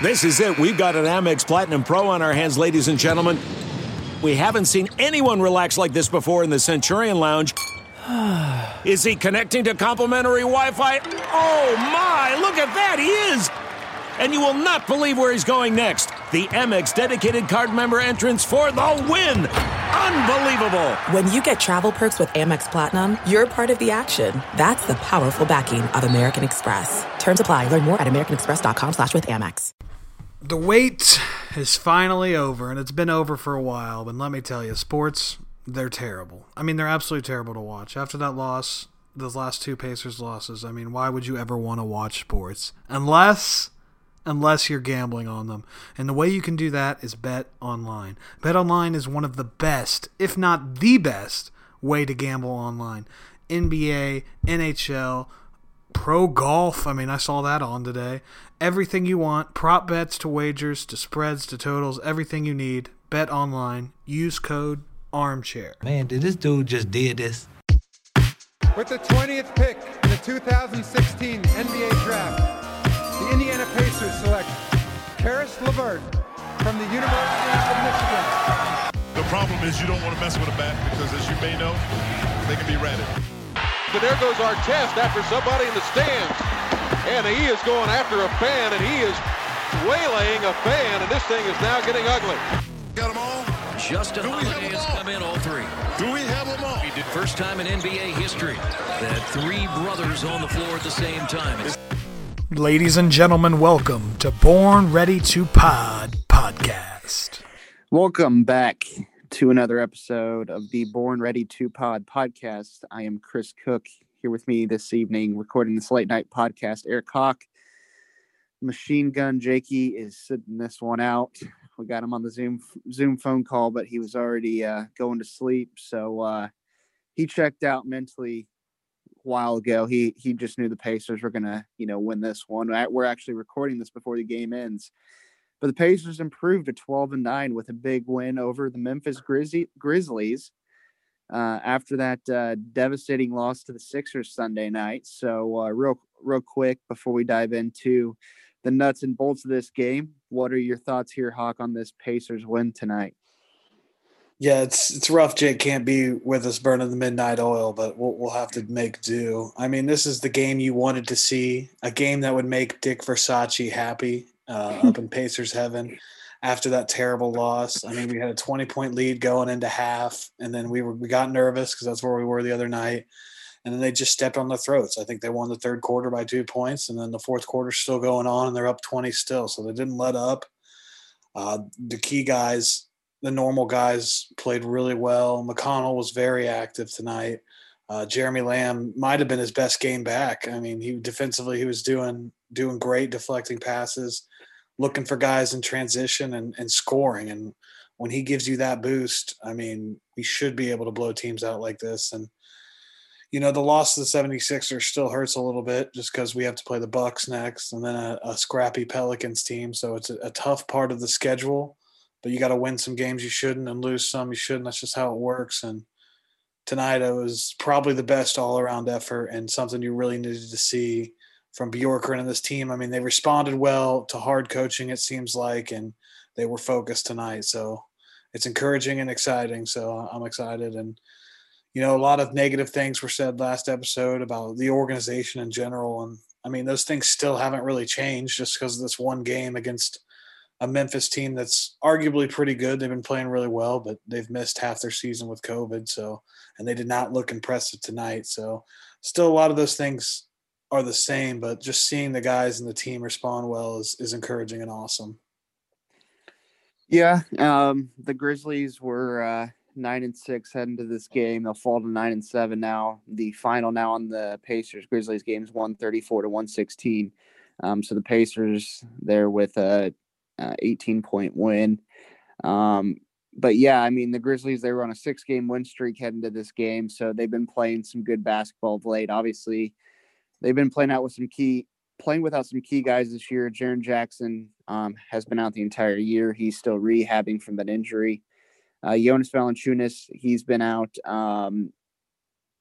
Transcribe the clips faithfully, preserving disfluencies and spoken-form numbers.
This is it. We've got an Amex Platinum Pro on our hands, ladies and gentlemen. We haven't seen anyone relax like this before in the Centurion Lounge. Is he connecting to complimentary Wi-Fi? Oh, my. Look at that. He is. And you will not believe where he's going next. The Amex dedicated card member entrance for the win. Unbelievable. When you get travel perks with Amex Platinum, you're part of the action. That's the powerful backing of American Express. Terms apply. Learn more at americanexpress.com slash with Amex. The wait is finally over, and it's been over for a while, but let me tell you, sports, they're terrible. I mean, they're absolutely terrible to watch. After that loss, those last two Pacers losses, I mean, why would you ever want to watch sports? Unless... unless you're gambling on them. And the way you can do that is Bet Online. Bet Online is one of the best, if not the best, way to gamble online. N B A, N H L, pro golf. I mean, I saw that on today. Everything you want, prop bets to wagers, to spreads, to totals, everything you need. Bet Online. Use code ARMCHAIR. Man, did this dude just did this? With the twentieth pick in the two thousand sixteen N B A Draft, the Indiana Pacers select Karis LeVert from the University of Michigan. The problem is you don't want to mess with a bat because, as you may know, they can be ratted. And there goes Artest after somebody in the stands. And he is going after a fan, and he is waylaying a fan, and this thing is now getting ugly. Got them all? Justin Holiday has come in all three. Do we have them all? He did first time in N B A history that three brothers on the floor at the same time. It's Ladies and gentlemen, welcome to Born Ready to Pod podcast. Welcome back to another episode of the Born Ready to Pod podcast. I am Chris Cook. Here with me this evening, recording this late night podcast, Eric Hawk. Machine Gun Jakey is sitting this one out. We got him on the Zoom Zoom phone call, but he was already uh, going to sleep. So uh, he checked out mentally a while ago. He he just knew the Pacers were gonna, you know, win this one. We're actually recording this before the game ends. But the Pacers improved to twelve and nine with a big win over the Memphis Grizz- Grizzlies. Uh, after that uh, devastating loss to the Sixers Sunday night. So uh, real real quick, before we dive into the nuts and bolts of this game, what are your thoughts here, Hawk, on this Pacers win tonight? Yeah, it's it's rough. Jake can't be with us burning the midnight oil, but we'll, we'll have to make do. I mean, this is the game you wanted to see, a game that would make Dick Versace happy uh, up in Pacers heaven. After that terrible loss, I mean, we had a twenty-point lead going into half, and then we were we got nervous because that's where we were the other night, and then they just stepped on their throats. I think they won the third quarter by two points, and then the fourth quarter's still going on, and they're up twenty still, so they didn't let up. Uh, the key guys, the normal guys, played really well. McConnell was very active tonight. Uh, Jeremy Lamb might have been his best game back. I mean, he defensively he was doing doing great, deflecting passes, looking for guys in transition and, and scoring. And when he gives you that boost, I mean, we should be able to blow teams out like this. And, you know, the loss to the seventy-sixers still hurts a little bit just because we have to play the Bucks next and then a, a scrappy Pelicans team. So it's a, a tough part of the schedule, but you got to win some games you shouldn't and lose some you shouldn't. That's just how it works. And tonight it was probably the best all-around effort and something you really needed to see from Bjorkgren and this team. I mean, they responded well to hard coaching, it seems like, and they were focused tonight. So it's encouraging and exciting. So I'm excited. And, you know, a lot of negative things were said last episode about the organization in general. And, I mean, those things still haven't really changed just because of this one game against a Memphis team that's arguably pretty good. They've been playing really well, but they've missed half their season with COVID. So, and they did not look impressive tonight. So still a lot of those things are the same, but just seeing the guys and the team respond well is, is encouraging and awesome. Yeah, um, the Grizzlies were uh, nine and six heading to this game. They'll fall to nine and seven now. The final now on the Pacers Grizzlies game is one thirty-four to one sixteen. Um, so the Pacers there with a, a eighteen point win. Um, but yeah, I mean the Grizzlies, they were on a six game win streak heading to this game, so they've been playing some good basketball of late. Obviously, they've been playing out with some key, playing without some key guys this year. Jaren Jackson um, has been out the entire year. He's still rehabbing from that injury. Uh, Jonas Valanciunas, he's been out um,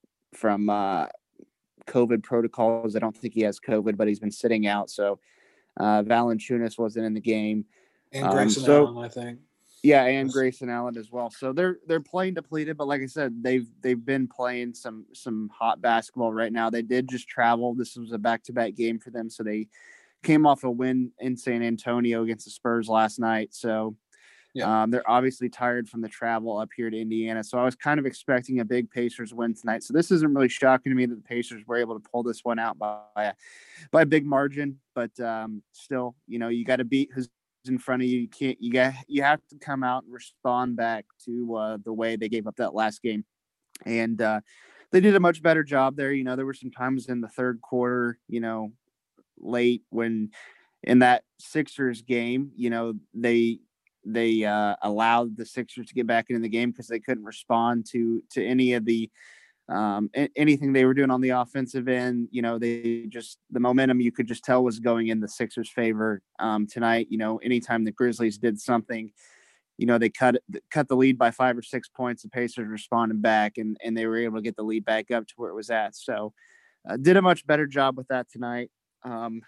from uh, COVID protocols. I don't think he has COVID, but he's been sitting out. So Uh, Valanciunas wasn't in the game. And Grayson um, so, Allen, I think. Yeah, and Grayson Allen as well. So they're they're playing depleted, but like I said, they've they've been playing some some hot basketball right now. They did just travel. This was a back-to-back game for them, so they came off a win in San Antonio against the Spurs last night. So yeah. um, they're obviously tired from the travel up here to Indiana. So I was kind of expecting a big Pacers win tonight. So this isn't really shocking to me that the Pacers were able to pull this one out by a, by a big margin. But um, still, you know, you got to beat who's in front of you. You can't. You got. You have to come out and respond back to uh, the way they gave up that last game, and uh, they did a much better job there. You know, there were some times in the third quarter, you know, late when in that Sixers game, you know, they. They uh, allowed the Sixers to get back into the game because they couldn't respond to to any of the um, anything they were doing on the offensive end. You know, they just the momentum you could just tell was going in the Sixers' favor um, tonight. You know, anytime the Grizzlies did something, you know, they cut cut the lead by five or six points. The Pacers responded back, and and they were able to get the lead back up to where it was at. So, uh, did a much better job with that tonight. Um,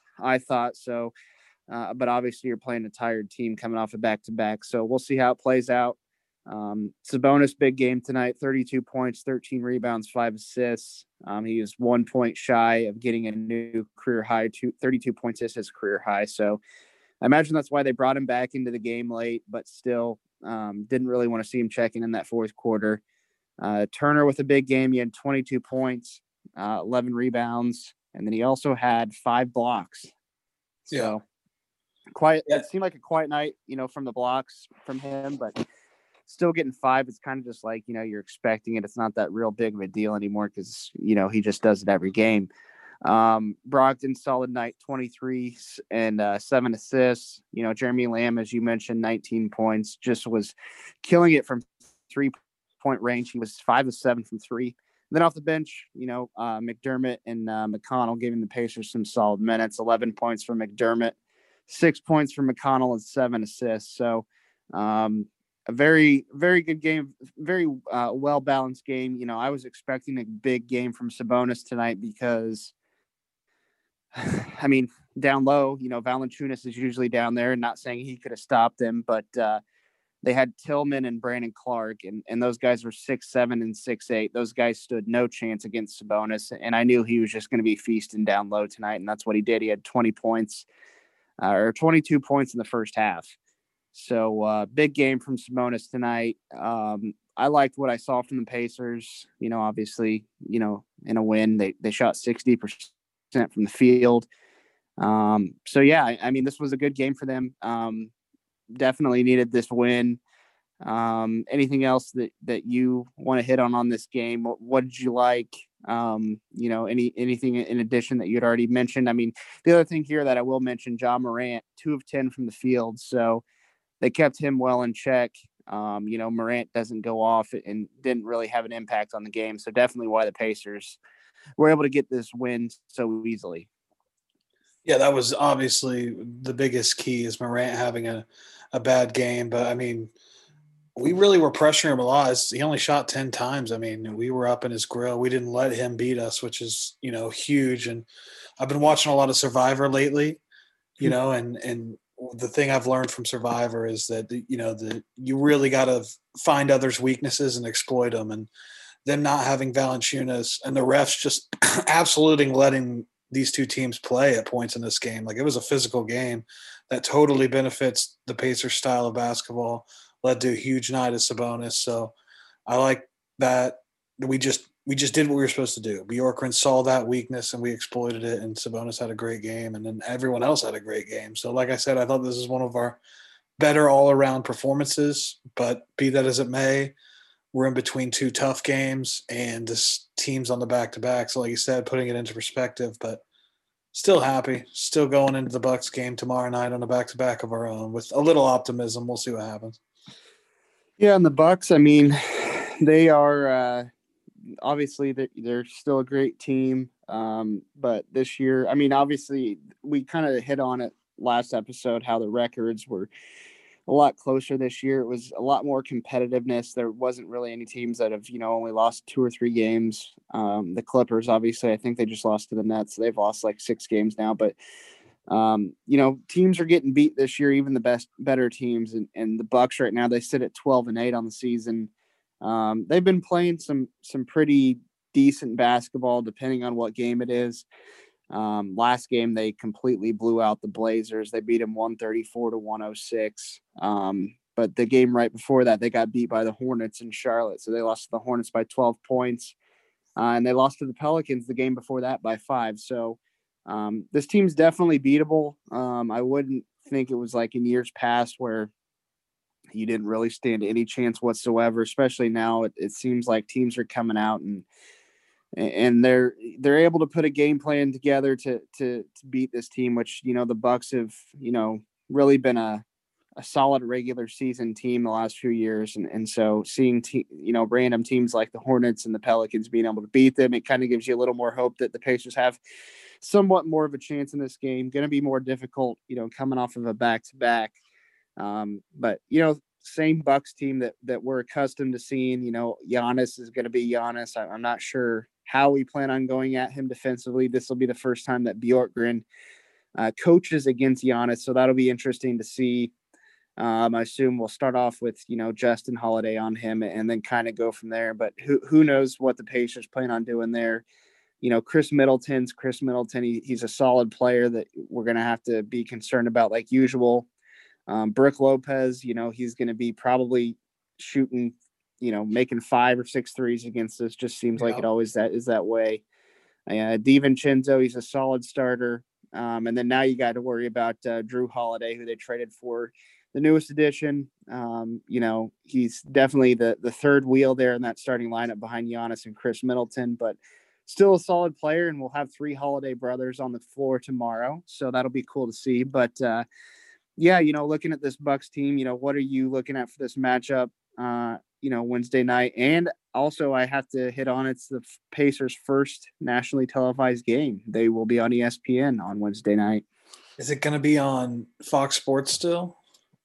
I thought so. Uh, but obviously you're playing a tired team coming off a back-to-back. So we'll see how it plays out. Um, Sabonis, big game tonight, thirty-two points, thirteen rebounds, five assists. Um, he was one point shy of getting a new career high, two, thirty-two points is his career high. So I imagine that's why they brought him back into the game late, but still um, didn't really want to see him checking in that fourth quarter. Uh, Turner with a big game. He had twenty-two points, uh, eleven rebounds, and then he also had five blocks. So, yeah. Quiet. Yeah. It seemed like a quiet night, you know, from the blocks from him, but still getting five. It's kind of just like, you know, you're expecting it. It's not that real big of a deal anymore because, you know, he just does it every game. Um, Brogdon, solid night, twenty-three and uh, seven assists. You know, Jeremy Lamb, as you mentioned, nineteen points, just was killing it from three point range. He was five of seven from three. Then off the bench, you know, uh, McDermott and uh, McConnell giving the Pacers some solid minutes. eleven points for McDermott. Six points for McConnell and seven assists. So um, a very, very good game, very uh, well-balanced game. You know, I was expecting a big game from Sabonis tonight because, I mean, down low, you know, Valanciunas is usually down there, and not saying he could have stopped him, but uh, they had Tillman and Brandon Clark, and, and those guys were six seven and six eight. Those guys stood no chance against Sabonis, and I knew he was just going to be feasting down low tonight, and that's what he did. He had twenty points. Uh, or twenty-two points in the first half. So uh, big game from Sabonis tonight. Um, I liked what I saw from the Pacers. You know, obviously, you know, in a win, they they shot sixty percent from the field. Um, so, yeah, I, I mean, this was a good game for them. Um, definitely needed this win. Um, anything else that, that you want to hit on on this game? What, what did you like? Um, you know, any anything in addition that you had already mentioned? I mean, the other thing here that I will mention, Ja Morant, two of ten from the field. So they kept him well in check. Um, you know, Morant doesn't go off and didn't really have an impact on the game. So definitely why the Pacers were able to get this win so easily. Yeah, that was obviously the biggest key is Morant having a, a bad game. But, I mean, we really were pressuring him a lot. He only shot ten times. I mean, we were up in his grill. We didn't let him beat us, which is, you know, huge. And I've been watching a lot of Survivor lately, you know, and, and the thing I've learned from Survivor is that, you know, the, you really got to find others' weaknesses and exploit them. And them not having Valanciunas and the refs just absolutely letting these two teams play at points in this game. Like, it was a physical game that totally benefits the Pacers style of basketball. Led to a huge night of Sabonis. So I like that we just we just did what we were supposed to do. Bjorkgren saw that weakness and we exploited it, and Sabonis had a great game, and then everyone else had a great game. So like I said, I thought this is one of our better all-around performances, but be that as it may, we're in between two tough games, and this team's on the back-to-back. So like you said, putting it into perspective, but still happy, still going into the Bucks game tomorrow night on a back-to-back of our own with a little optimism. We'll see what happens. Yeah, and the Bucks, I mean, they are uh, obviously they're, they're still a great team. Um, but this year, I mean, obviously we kind of hit on it last episode, how the records were a lot closer this year. It was a lot more competitiveness. There wasn't really any teams that have, you know, only lost two or three games. Um, the Clippers, obviously, I think they just lost to the Nets. They've lost like six games now, but Um, you know, teams are getting beat this year, even the best, better teams. And, and the Bucks right now, they sit at twelve and eight on the season. Um, they've been playing some, some pretty decent basketball, depending on what game it is. Um, last game, they completely blew out the Blazers. They beat them one thirty-four to one oh six. Um, but the game right before that, they got beat by the Hornets in Charlotte. So they lost to the Hornets by twelve points. Uh, and they lost to the Pelicans the game before that by five. So um, this team's definitely beatable. Um, I wouldn't think it was like in years past where you didn't really stand any chance whatsoever, especially now. It, it seems like teams are coming out and and they're they're able to put a game plan together to to to beat this team, which, you know, the Bucks have, you know, really been a a solid regular season team the last few years. And, and so seeing, te- you know, random teams like the Hornets and the Pelicans being able to beat them, it kind of gives you a little more hope that the Pacers have somewhat more of a chance in this game. Going to be more difficult, you know, coming off of a back-to-back. Um, but, you know, same Bucks team that, that we're accustomed to seeing. You know, Giannis is going to be Giannis. I, I'm not sure how we plan on going at him defensively. This will be the first time that Bjorkgren uh, coaches against Giannis, so that'll be interesting to see. Um, I assume we'll start off with, you know, Justin Holiday on him and then kind of go from there. But who who knows what the Pacers plan on doing there. You know, Chris Middleton's Chris Middleton. He, he's a solid player that we're going to have to be concerned about like usual. Um, Brook Lopez, you know, he's going to be probably shooting, you know, making five or six threes against us. Just seems yeah. like it always that is that way. Uh, DiVincenzo, he's a solid starter. Um, and then now you got to worry about uh, Drew Holiday, who they traded for the newest addition. Um, you know, he's definitely the the third wheel there in that starting lineup behind Giannis and Chris Middleton, but still a solid player. And we'll have three Holiday brothers on the floor tomorrow, so that'll be cool to see. But uh, yeah, you know, looking at this Bucks team, you know, what are you looking at for this matchup? Uh, you know, Wednesday night, and also I have to hit on it's the Pacers' first nationally televised game. They will be on E S P N on Wednesday night. Is it going to be on Fox Sports still?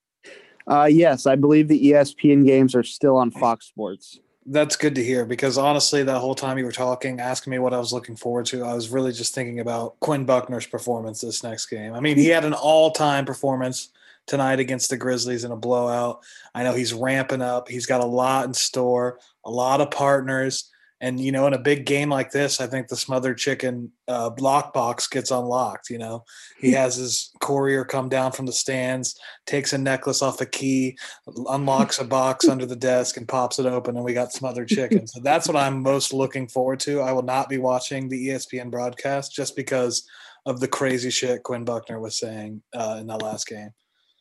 Uh, yes, I believe the E S P N games are still on Fox Sports. That's good to hear, because honestly, that whole time you were talking, asking me what I was looking forward to, I was really just thinking about Quinn Buckner's performance this next game. I mean, he had an all-time performance tonight against the Grizzlies in a blowout. I know he's ramping up. He's got a lot in store, a lot of partners. And, you know, in a big game like this, I think the smothered chicken uh, block box gets unlocked. You know, he has his courier come down from the stands, takes a necklace off a key, unlocks a box under the desk and pops it open, and we got smothered chicken. So that's what I'm most looking forward to. I will not be watching the E S P N broadcast just because of the crazy shit Quinn Buckner was saying uh, in that last game.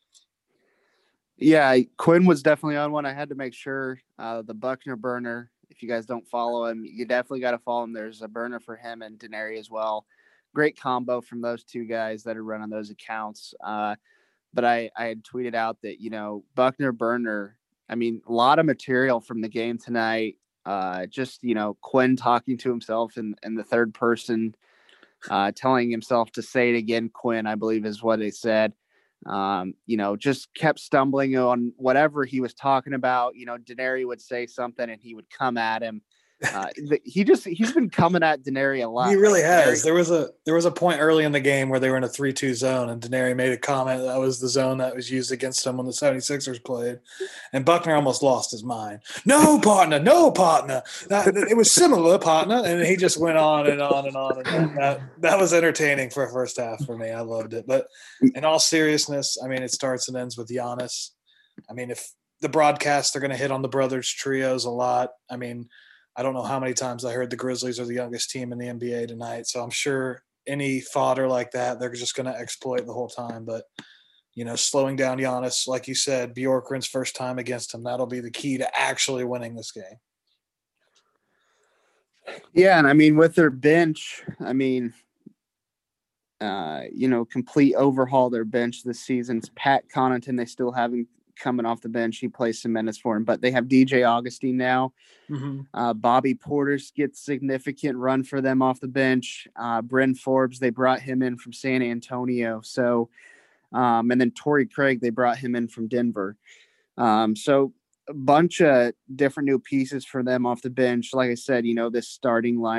Yeah, Quinn was definitely on one. I had to make sure uh, the Buckner burner. If you guys don't follow him, you definitely got to follow him. There's a burner for him and Denari as well. Great combo from those two guys that are running those accounts. Uh, but I, I had tweeted out that, you know, Buckner burner, I mean, a lot of material from the game tonight. Uh, just, you know, Quinn talking to himself in, in the third person, uh, telling himself to say it again, Quinn, I believe is what they said. Um, you know, just kept stumbling on whatever he was talking about. You know, Denari would say something and he would come at him. Uh, he just, he's been coming at Denari a lot. He really has. Denari, there was a, there was a point early in the game where they were in a three two zone and Denari made a comment that was the zone that was used against them when the seventy-sixers played. And Buckner almost lost his mind. No, partner, no, partner. That, it was similar, partner. And he just went on and on and on. And on. That, that was entertaining for a first half for me. I loved it. But in all seriousness, I mean, it starts and ends with Giannis. I mean, if the broadcast, they're going to hit on the brothers trios a lot. I mean, I don't know how many times I heard the Grizzlies are the youngest team in the N B A tonight. So I'm sure any fodder like that, they're just going to exploit the whole time. But, you know, slowing down Giannis, like you said, Bjorkgren's first time against him, that'll be the key to actually winning this game. Yeah, and I mean, with their bench, I mean, uh, you know, complete overhaul their bench this season. Pat Connaughton, they still haven't coming off the bench. He plays some minutes for him, but they have D J Augustine now. Mm-hmm. Uh, Bobby Portis gets significant run for them off the bench. Uh, Bryn Forbes, they brought him in from San Antonio. So, um, and then Torrey Craig, they brought him in from Denver. Um, so a bunch of different new pieces for them off the bench. Like I said, you know, this starting lineup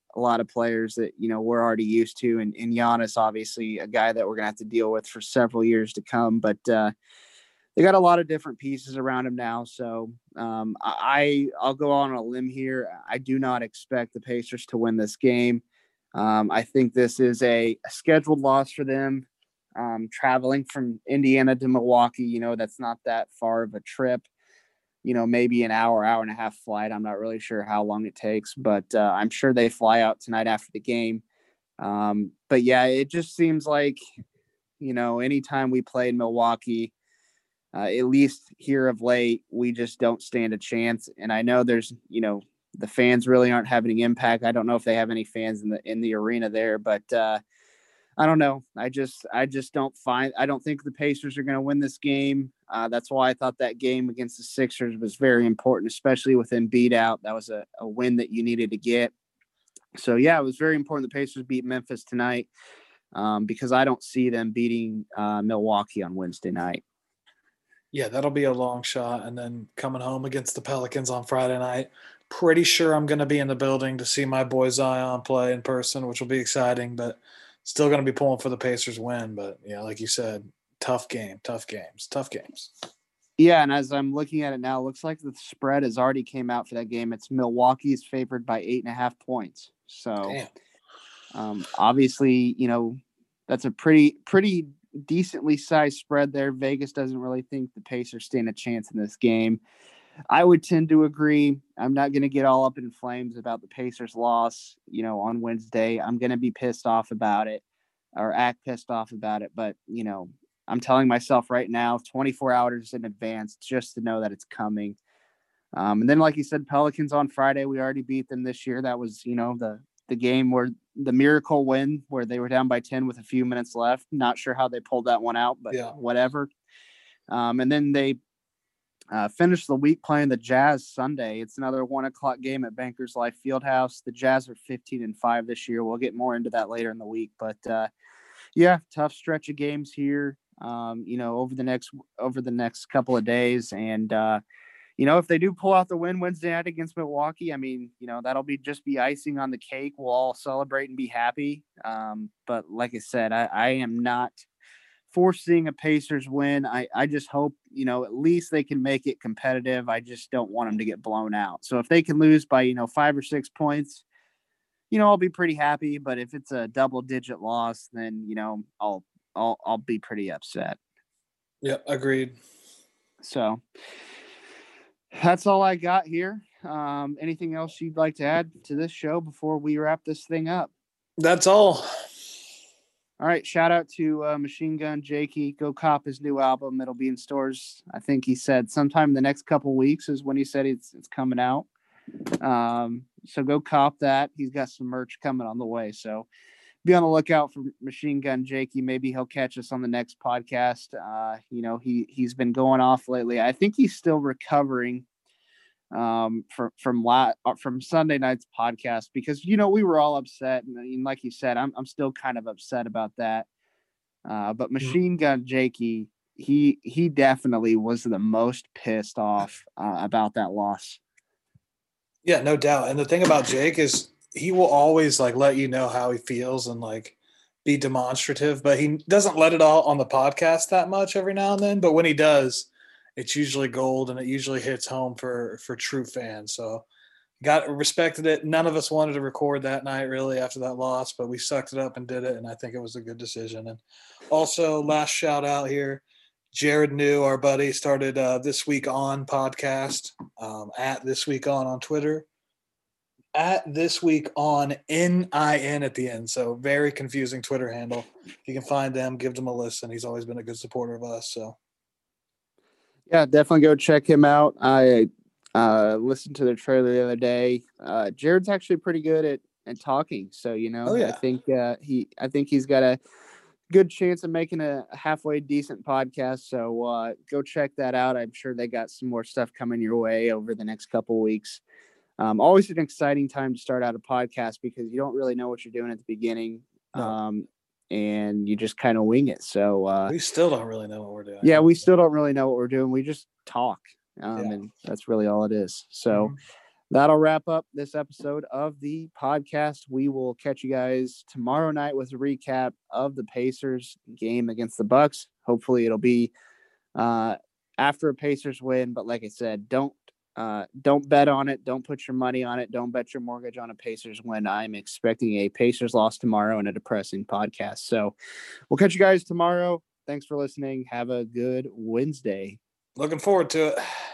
a lot of players that, you know, we're already used to. And, and Giannis, obviously, a guy that we're going to have to deal with for several years to come. But uh, they got a lot of different pieces around him now. So um, I, I'll go on a limb here. I do not expect the Pacers to win this game. Um, I think this is a, a scheduled loss for them. Um, traveling from Indiana to Milwaukee, you know, that's not that far of a trip. You know, maybe an hour, hour and a half flight. I'm not really sure how long it takes, but uh, I'm sure they fly out tonight after the game. Um, but yeah, it just seems like, you know, anytime we play in Milwaukee, uh, at least here of late, we just don't stand a chance. And I know there's, you know, the fans really aren't having any impact. I don't know if they have any fans in the in the arena there, but uh, I don't know. I just, I just don't find, I don't think the Pacers are going to win this game. Uh, that's why I thought that game against the Sixers was very important, especially with Embiid out. That was a, a win that you needed to get. So yeah, it was very important the Pacers beat Memphis tonight um, because I don't see them beating uh, Milwaukee on Wednesday night. Yeah, that'll be a long shot. And then coming home against the Pelicans on Friday night, pretty sure I'm going to be in the building to see my boy Zion play in person, which will be exciting, but still going to be pulling for the Pacers win. But yeah, like you said, tough game, tough games, tough games. Yeah, and as I'm looking at it now, it looks like the spread has already came out for that game. It's Milwaukee's favored by eight and a half points. So um, obviously, you know, that's a pretty, pretty decently sized spread there. Vegas doesn't really think the Pacers stand a chance in this game. I would tend to agree. I'm not going to get all up in flames about the Pacers loss, you know, on Wednesday. I'm going to be pissed off about it or act pissed off about it. But, you know, I'm telling myself right now, twenty-four hours in advance, just to know that it's coming. Um, and then, like you said, Pelicans on Friday, we already beat them this year. That was, you know, the, the game where the miracle win where they were down by ten with a few minutes left. Not sure how they pulled that one out, but yeah. Whatever. Um, and then they, Uh, finished the week playing the Jazz Sunday. It's another one o'clock game at Bankers Life Fieldhouse. The Jazz are fifteen and five this year. We'll get more into that later in the week, but uh, yeah, tough stretch of games here. Um, you know, over the next over the next couple of days, and uh, you know, if they do pull out the win Wednesday night against Milwaukee, I mean, you know, that'll be just be icing on the cake. We'll all celebrate and be happy. Um, but like I said, I, I am not foreseeing a Pacers win. I, I just hope, you know, at least they can make it competitive. I just don't want them to get blown out. So if they can lose by, you know, five or six points, you know, I'll be pretty happy. But if it's a double digit loss, then, you know, I'll, I'll, I'll be pretty upset. Yeah, agreed. So that's all I got here. Um, anything else you'd like to add to this show before we wrap this thing up? That's all. All right, shout out to uh, Machine Gun Jakey. Go cop his new album. It'll be in stores, I think he said sometime in the next couple weeks is when he said it's it's coming out. Um, so go cop that. He's got some merch coming on the way. So be on the lookout for Machine Gun Jakey. Maybe he'll catch us on the next podcast. Uh, you know, he, he's been going off lately. I think he's still recovering um from from la- from Sunday night's podcast because, you know, we were all upset, and, and like you said, I'm I'm still kind of upset about that. Uh, but Machine Gun Jakey, he he definitely was the most pissed off uh, about that loss. Yeah, no doubt. And the thing about Jake is he will always like let you know how he feels and like be demonstrative, but he doesn't let it all on the podcast that much every now and then. But when he does, it's usually gold, and it usually hits home for, for true fans. So got respected it. None of us wanted to record that night really after that loss, but we sucked it up and did it. And I think it was a good decision. And also last shout out here, Jared New, our buddy, started uh, This Week On podcast um, at This Week On on Twitter, at This Week On, N I N at the end. So very confusing Twitter handle. If you can find them, give them a listen. He's always been a good supporter of us. So yeah, definitely go check him out. I uh, listened to the trailer the other day. Uh, Jared's actually pretty good at, at talking. So, you know, oh, yeah. I think uh, he, I think he's got a good chance of making a halfway decent podcast. So uh, go check that out. I'm sure they got some more stuff coming your way over the next couple of weeks. Um, always an exciting time to start out a podcast because you don't really know what you're doing at the beginning. No. Um, and you just kind of wing it. So uh, we still don't really know what we're doing. Yeah, we still don't really know what we're doing. We just talk, um, yeah. and that's really all it is. So, That'll wrap up this episode of the podcast. We will catch you guys tomorrow night with a recap of the Pacers game against the Bucks. Hopefully it'll be uh, after a Pacers win. But like I said, don't uh, don't bet on it. Don't put your money on it. Don't bet your mortgage on a Pacers win. I'm expecting a Pacers loss tomorrow and a depressing podcast. So we'll catch you guys tomorrow. Thanks for listening. Have a good Wednesday. Looking forward to it.